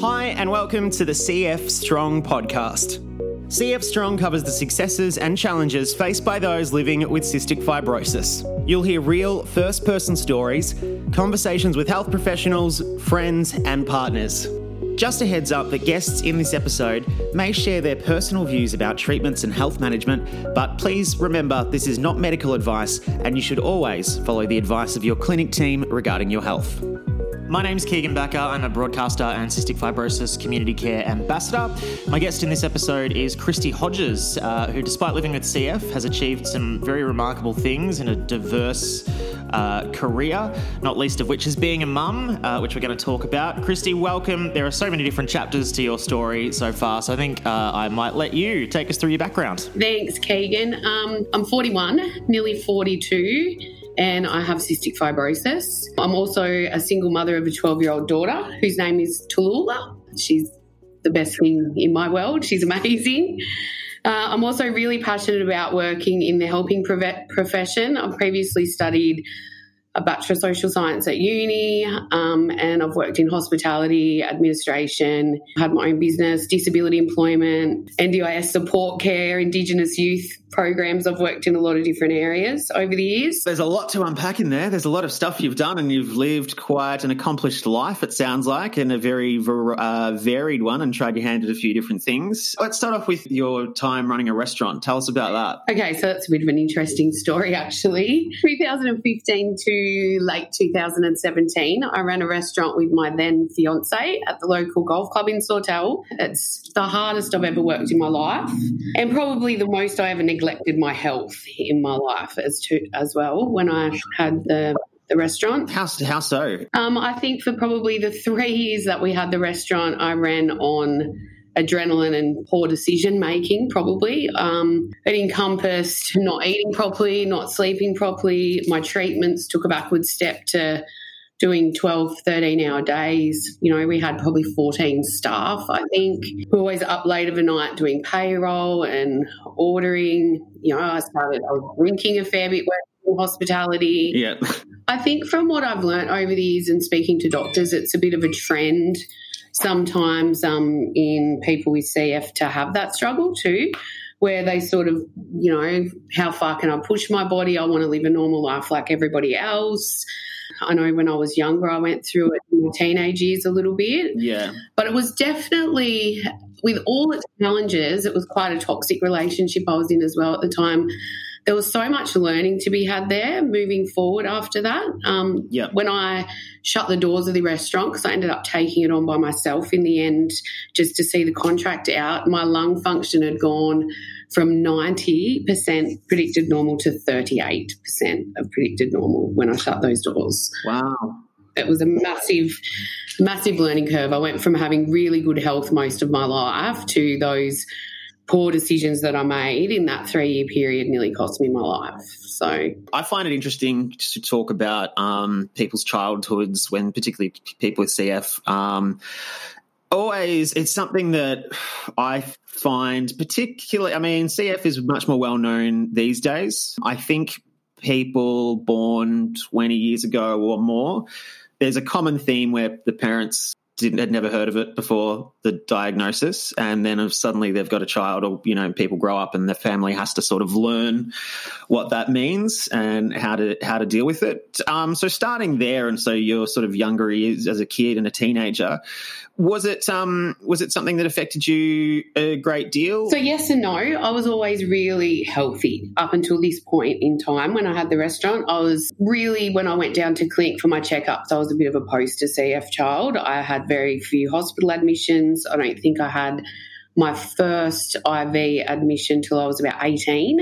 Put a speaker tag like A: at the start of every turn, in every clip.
A: Hi, and welcome to the CF Strong podcast. CF Strong covers the successes and challenges faced by those living with cystic fibrosis. You'll hear real first-person stories, conversations with health professionals, friends, and partners. Just a heads up that guests in this episode may share their personal views about treatments and health management, but please remember this is not medical advice and you should always follow the advice of your clinic team regarding your health. My name's Keegan Becker. I'm a broadcaster and cystic fibrosis community care ambassador. My guest in this episode is Christy Hodges, who, despite living with CF, has achieved some very remarkable things in a diverse career, not least of which is being a mum, which we're going to talk about. Christy, welcome. There are so many different chapters to your story so far, so I think I might let you take us through your background.
B: Thanks, Keegan. I'm 41, nearly 42. And I have cystic fibrosis. I'm also a single mother of a 12-year-old daughter whose name is Tallulah. She's the best thing in my world. She's amazing. I'm also really passionate about working in the helping profession. I've previously studied a Bachelor of Social Science at uni, and I've worked in hospitality, administration, had my own business, disability employment, NDIS support care, Indigenous youth programs. I've worked in a lot of different areas over the years.
A: There's a lot to unpack in there. There's a lot of stuff you've done, and you've lived quite an accomplished life, it sounds like, and a very varied one, and tried your hand at a few different things. Let's start off with your time running a restaurant. Tell us about that.
B: Okay, so that's a bit of an interesting story, actually. 2015 to late 2017, I ran a restaurant with my then fiance at the local golf club in Sawtell. It's the hardest I've ever worked in my life, and probably the most I ever neglected my health in my life as well when I had the restaurant.
A: How so?
B: I think for probably the 3 years that we had the restaurant, I ran on adrenaline and poor decision making, probably. It encompassed not eating properly, not sleeping properly. My treatments took a backward step to doing 12, 13-hour days. You know, we had probably 14 staff, I think. We were always up late of a night doing payroll and ordering. You know, I was drinking a fair bit working in hospitality.
A: Yeah.
B: I think from what I've learnt over the years and speaking to doctors, it's a bit of a trend sometimes in people with CF to have that struggle too, where they sort of, you know, how far can I push my body? I want to live a normal life like everybody else. I know when I was younger, I went through it in my teenage years a little bit.
A: Yeah.
B: But it was definitely, with all its challenges, it was quite a toxic relationship I was in as well at the time. There was so much learning to be had there moving forward after that. When I shut the doors of the restaurant, because I ended up taking it on by myself in the end just to see the contract out, my lung function had gone from 90% predicted normal to 38% of predicted normal when I shut those doors.
A: Wow.
B: It was a massive learning curve. I went from having really good health most of my life to those poor decisions that I made in that 3-year period nearly cost me my life. So
A: I find it interesting to talk about people's childhoods, when particularly people with CF. Always, it's something that I find particularly, I mean, CF is much more well known these days. I think people born 20 years ago or more, there's a common theme where the parents had never heard of it before the diagnosis, and then suddenly they've got a child, or, you know, people grow up and the family has to sort of learn what that means and how to deal with it. So starting there, and so you're sort of younger years as a kid and a teenager, was it something that affected you a great deal?
B: So yes and no. I was always really healthy up until this point in time when I had the restaurant. I was really, when I went down to clinic for my checkups, I was a bit of a poster CF child. I had very few hospital admissions. I don't think I had my first IV admission till I was about 18.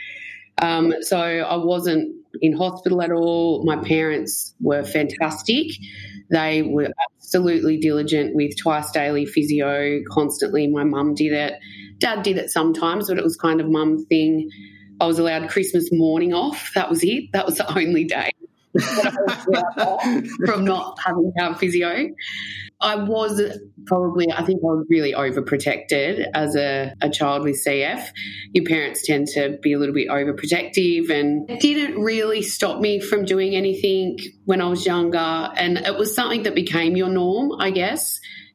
B: So I wasn't in hospital at all. My parents were fantastic. They were absolutely diligent with twice daily physio constantly. My mum did it. Dad did it sometimes, but it was kind of mum's thing. I was allowed Christmas morning off. That was it. That was the only day that I was allowed off from not having to have physio. I think I was really overprotected as a child with CF. Your parents tend to be a little bit overprotective, and it didn't really stop me from doing anything when I was younger. And it was something that became your norm, I guess.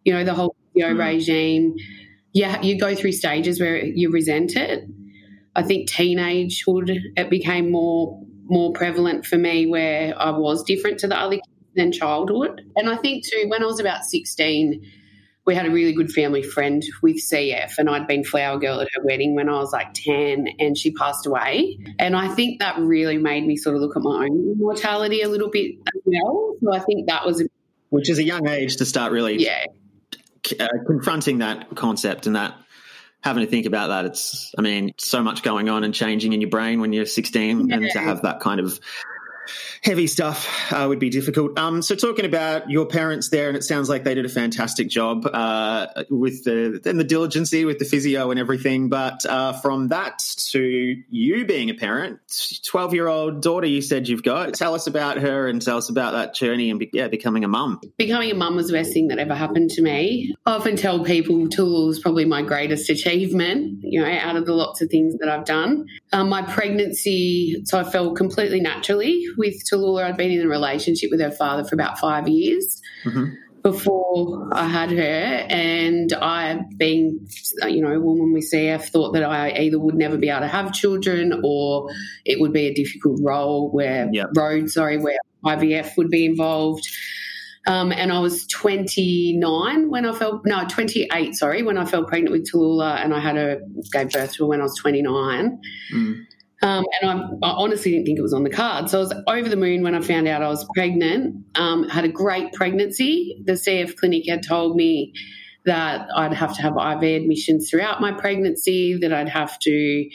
B: You know, the whole physio regime, you go through stages where you resent it. I think teenagehood, it became more prevalent for me, where I was different to the other kids than childhood. And I think too, when I was about 16, we had a really good family friend with CF, and I'd been flower girl at her wedding when I was like 10, and she passed away. And I think that really made me sort of look at my own mortality a little bit as well. So I think that was
A: which is a young age to start really confronting that concept and that having to think about that. It's, I mean, so much going on and changing in your brain when you're 16, and to have that kind of heavy stuff would be difficult. So talking about your parents there, and it sounds like they did a fantastic job with the diligency, with the physio and everything. But from that to you being a parent, 12-year-old daughter you said you've got. Tell us about her and tell us about that journey and becoming a mum.
B: Becoming a mum was the best thing that ever happened to me. I often tell people Tallulah is probably my greatest achievement, you know, out of the lots of things that I've done. My pregnancy, so I fell completely naturally with Tallulah. I'd been in a relationship with her father for about 5 years before I had her, and I, being, you know, a woman with CF, thought that I either would never be able to have children or it would be a difficult where IVF would be involved. And I was 28, when I fell pregnant with Tallulah, and I gave birth to her when I was 29. And I honestly didn't think it was on the card. So I was over the moon when I found out I was pregnant. Had a great pregnancy. The CF clinic had told me that I'd have to have IV admissions throughout my pregnancy, that I'd have to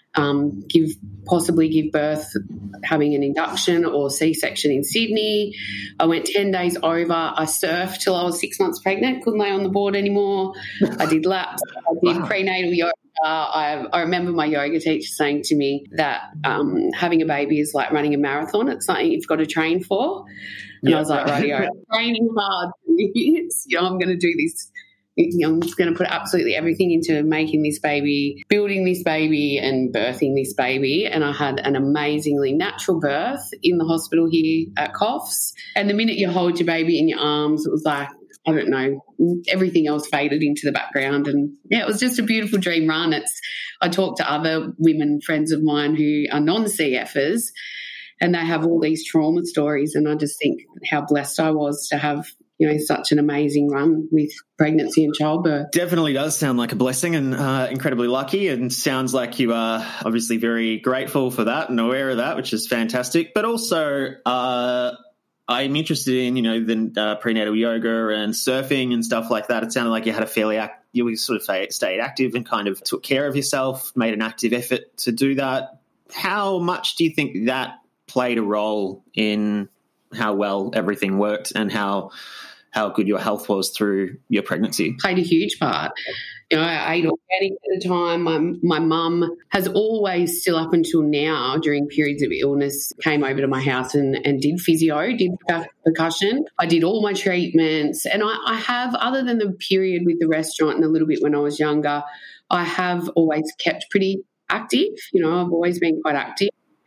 B: possibly give birth having an induction or C-section in Sydney. I went 10 days over. I surfed till I was 6 months pregnant, couldn't lay on the board anymore. I did laps. I did prenatal yoga. I remember my yoga teacher saying to me that having a baby is like running a marathon. It's something you've got to train for. And I was like, rightio, I'm training hard for this. You know, I'm going to do this. You know, I'm just going to put absolutely everything into making this baby, building this baby and birthing this baby. And I had an amazingly natural birth in the hospital here at Coffs. And the minute you hold your baby in your arms, it was like, I don't know, everything else faded into the background. And, yeah, it was just a beautiful dream run. I talk to other women friends of mine who are non-CFers, and they have all these trauma stories, and I just think how blessed I was to have, you know, such an amazing run with pregnancy and childbirth.
A: Definitely does sound like a blessing, and incredibly lucky, and sounds like you are obviously very grateful for that and aware of that, which is fantastic. But also I'm interested in, you know, the prenatal yoga and surfing and stuff like that. It sounded like you had you sort of stayed active and kind of took care of yourself, made an active effort to do that. How much do you think that played a role in how well everything worked and how good your health was through your pregnancy?
B: Played a huge part. You know, I ate organic at the time. My mum has always, still up until now, during periods of illness, came over to my house and did physio, did percussion. I did all my treatments. And I have, other than the period with the restaurant and a little bit when I was younger, I have always kept pretty active. You know, I've always been quite active.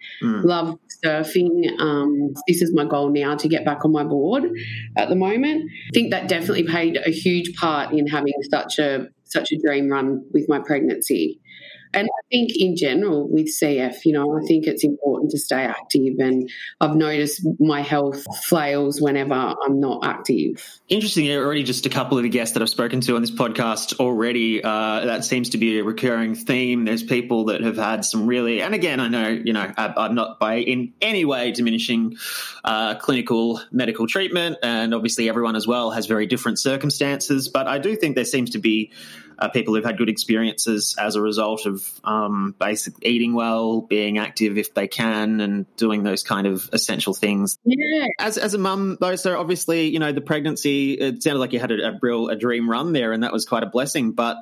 B: Love surfing. This is my goal now, to get back on my board at the moment. I think that definitely played a huge part in having such a dream run with my pregnancy. And I think in general with CF, you know, I think it's important to stay active, and I've noticed my health flails whenever I'm not active.
A: Interesting. Already just a couple of the guests that I've spoken to on this podcast already, that seems to be a recurring theme. There's people that have had some really, and again, I know, you know, I'm not in any way diminishing clinical medical treatment, and obviously everyone as well has very different circumstances, but I do think there seems to be people who've had good experiences as a result of basic eating well, being active if they can, and doing those kind of essential things.
B: Yeah.
A: As a mum, though, so obviously, you know, the pregnancy, it sounded like you had a dream run there, and that was quite a blessing. But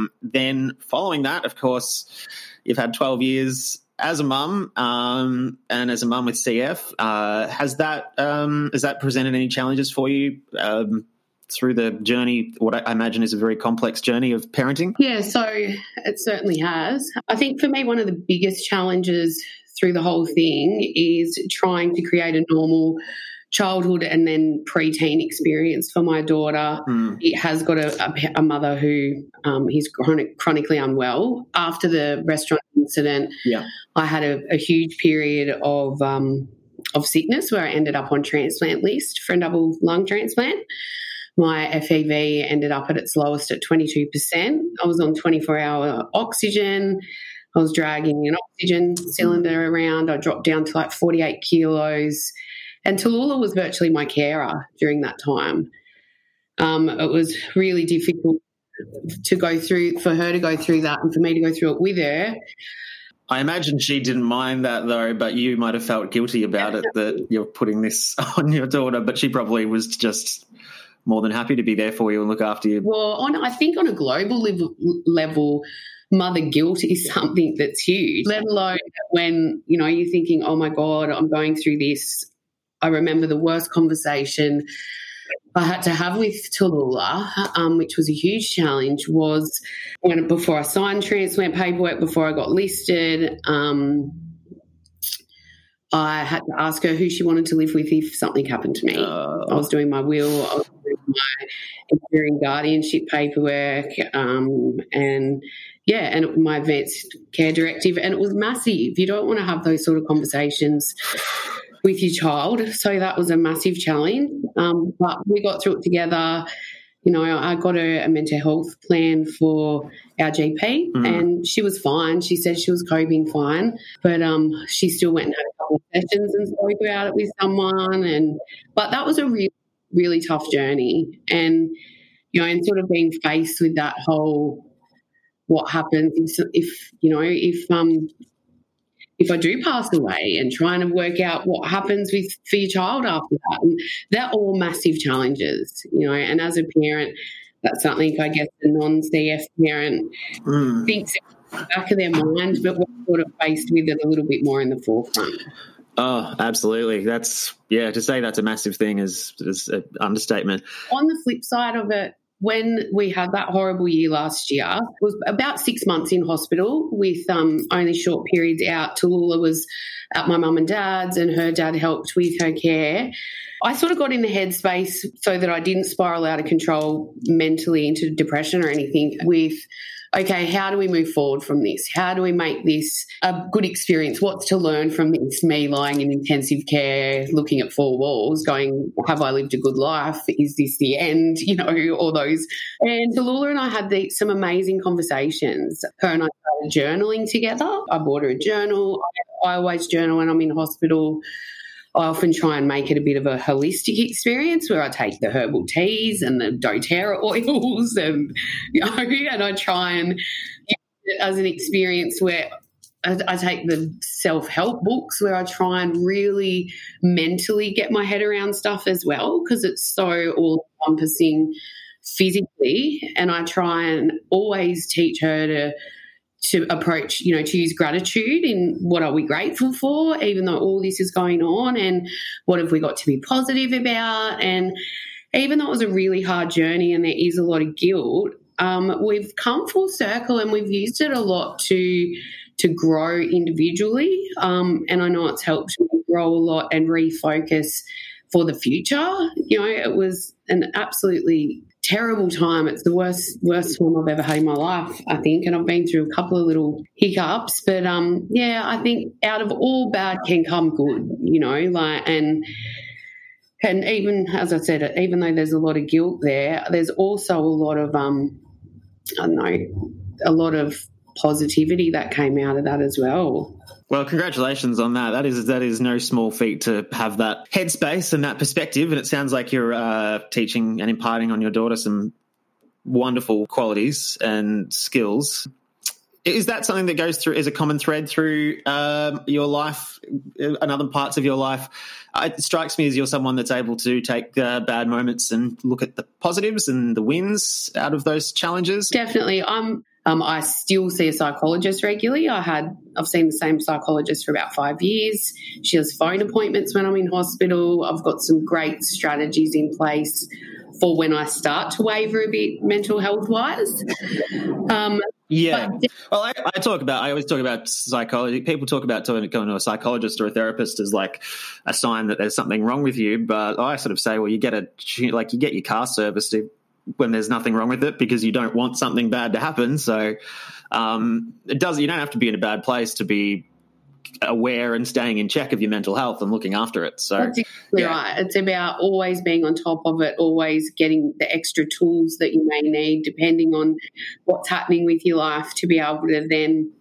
A: then following that, of course, you've had 12 years as a mum, and as a mum with CF. Has that presented any challenges for you through the journey, what I imagine is a very complex journey of parenting?
B: Yeah, so it certainly has. I think for me, one of the biggest challenges through the whole thing is trying to create a normal childhood and then preteen experience for my daughter. It has got a mother who is chronically unwell. After the restaurant incident, I had a huge period of sickness where I ended up on transplant list for a double lung transplant. My FEV ended up at its lowest at 22%. I was on 24-hour oxygen. I was dragging an oxygen cylinder around. I dropped down to like 48 kilos. And Tallulah was virtually my carer during that time. It was really difficult for her to go through that and for me to go through it with her.
A: I imagine she didn't mind that though, but you might have felt guilty about it, that you're putting this on your daughter, but she probably was just more than happy to be there for you and look after you.
B: Well, I think on a global level, mother guilt is something that's huge, let alone when, you're thinking, oh, my God, I'm going through this. I remember the worst conversation I had to have with Tallulah, which was a huge challenge, was before I signed transplant paperwork, before I got listed, I had to ask her who she wanted to live with if something happened to me. I was doing my will, I was doing my enduring guardianship paperwork, and my advanced care directive, and it was massive. You don't want to have those sort of conversations with your child, so that was a massive challenge. But we got through it together. I got her a mental health plan for our GP, and she was fine. She said she was coping fine, but she still went and had a couple of sessions and spoke about it with someone. But that was a really, really tough journey, and and sort of being faced with that whole what happens if I do pass away, and trying to work out what happens for your child after that. And they're all massive challenges, and as a parent, that's something I guess the non-CF parent thinks in the back of their mind, but we're sort of faced with it a little bit more in the forefront.
A: Oh, absolutely. To say that's a massive thing is an understatement.
B: On the flip side of it, when we had that horrible year last year, it was about 6 months in hospital with only short periods out. Tallulah was at my mum and dad's, and her dad helped with her care. I sort of got in the headspace so that I didn't spiral out of control mentally into depression or anything with, okay, how do we move forward from this? How do we make this a good experience? What's to learn from this? Me lying in intensive care, looking at four walls, going, have I lived a good life? Is this the end? All those. And Tallulah and I had some amazing conversations. Her and I started journaling together. I bought her a journal. I always journal when I'm in hospital. I often try and make it a bit of a holistic experience where I take the herbal teas and the doTERRA oils and I try and use it as an experience where I take the self-help books where I try and really mentally get my head around stuff as well, because it's so all-encompassing physically, and I try and always teach her to approach, to use gratitude in what are we grateful for, even though all this is going on, and what have we got to be positive about. And even though it was a really hard journey and there is a lot of guilt, we've come full circle and we've used it a lot to grow individually. And I know it's helped me grow a lot and refocus for the future. It was an absolutely terrible time. It's the worst time I've ever had in my life, I think, and I've been through a couple of little hiccups. But I think out of all bad can come good, and even as I said, even though there's a lot of guilt there, there's also a lot of a lot of positivity that came out of that as well.
A: Well, congratulations on that. That is no small feat to have that headspace and that perspective. And it sounds like you're teaching and imparting on your daughter some wonderful qualities and skills. Is that something that goes through, is a common thread through your life and other parts of your life? It strikes me as you're someone that's able to take bad moments and look at the positives and the wins out of those challenges.
B: Definitely. I still see a psychologist regularly. I've seen the same psychologist for about 5 years. She has phone appointments when I'm in hospital. I've got some great strategies in place for when I start to waver a bit mental health wise.
A: Yeah. Well, I always talk about psychology. People talk about going to a psychologist or a therapist as like a sign that there's something wrong with you. But I sort of say, well, you get your car serviced when there's nothing wrong with it because you don't want something bad to happen. So you don't have to be in a bad place to be aware and staying in check of your mental health and looking after it. So
B: that's exactly right. It's about always being on top of it, always getting the extra tools that you may need depending on what's happening with your life to be able to then,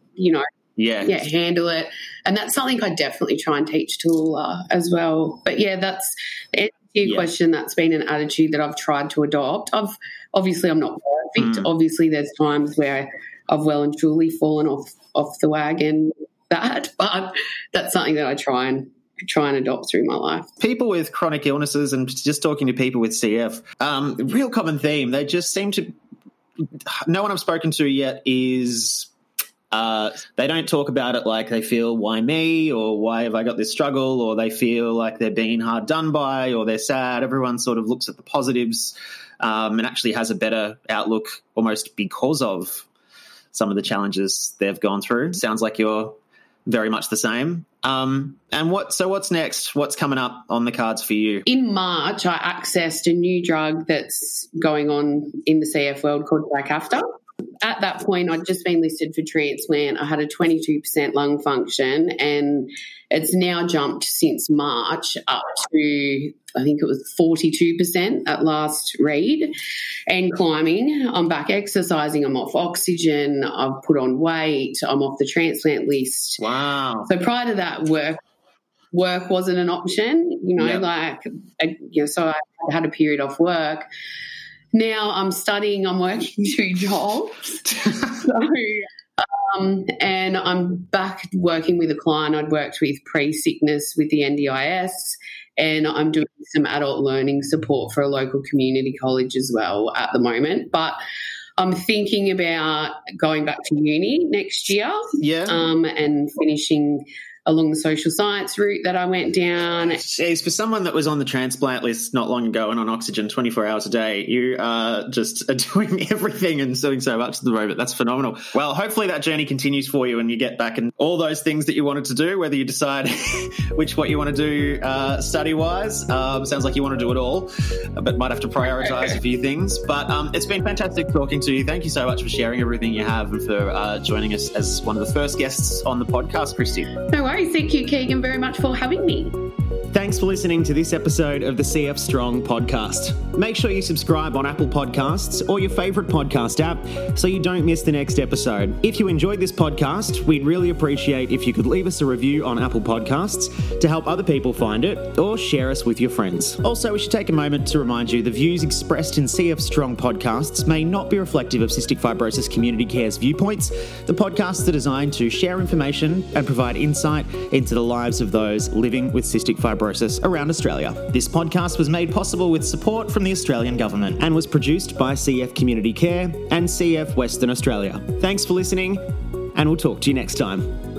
B: handle it. And that's something I definitely try and teach Tallulah as well. But that's the answer to your question. That's been an attitude that I've tried to adopt. Obviously I'm not perfect. Obviously there's times where I've well and truly fallen off the wagon, but that's something that I try and adopt through my life.
A: People with chronic illnesses and just talking to people with CF, real common theme, they just seem to – no one I've spoken to yet is they don't talk about it like they feel, why me, or why have I got this struggle, or they feel like they're being hard done by, or they're sad. Everyone sort of looks at the positives and actually has a better outlook almost because of some of the challenges they've gone through. Sounds like you're very much the same. And what's next? What's coming up on the cards for you?
B: In March, I accessed a new drug that's going on in the CF world called Trikafta. At that point, I'd just been listed for transplant. I had a 22% lung function, and it's now jumped since March up to, I think it was 42% at last read, and climbing. I'm back exercising. I'm off oxygen. I've put on weight. I'm off the transplant list.
A: Wow.
B: So prior to that, work wasn't an option, so I had a period off work. Now I'm studying, I'm working 2 jobs. And I'm back working with a client I'd worked with pre-sickness with the NDIS, and I'm doing some adult learning support for a local community college as well at the moment. But I'm thinking about going back to uni next year and finishing along the social science route that I went down.
A: Jeez, for someone that was on the transplant list not long ago and on oxygen 24 hours a day, you are just doing everything and doing so much at the moment. That's phenomenal. Well, hopefully that journey continues for you and you get back and all those things that you wanted to do, whether you decide what you want to do study-wise. Sounds like you want to do it all, but might have to prioritise a few things. But it's been fantastic talking to you. Thank you so much for sharing everything you have and for joining us as one of the first guests on the podcast, Christy.
B: No worries. Thank you, Keegan, very much for having me.
A: Thanks for listening to this episode of the CF Strong podcast. Make sure you subscribe on Apple Podcasts or your favourite podcast app so you don't miss the next episode. If you enjoyed this podcast, we'd really appreciate if you could leave us a review on Apple Podcasts to help other people find it, or share us with your friends. Also, we should take a moment to remind you the views expressed in CF Strong podcasts may not be reflective of Cystic Fibrosis Community Care's viewpoints. The podcasts are designed to share information and provide insight into the lives of those living with cystic fibrosis around Australia. This podcast was made possible with support from the Australian Government and was produced by CF Community Care and CF Western Australia. Thanks for listening, and we'll talk to you next time.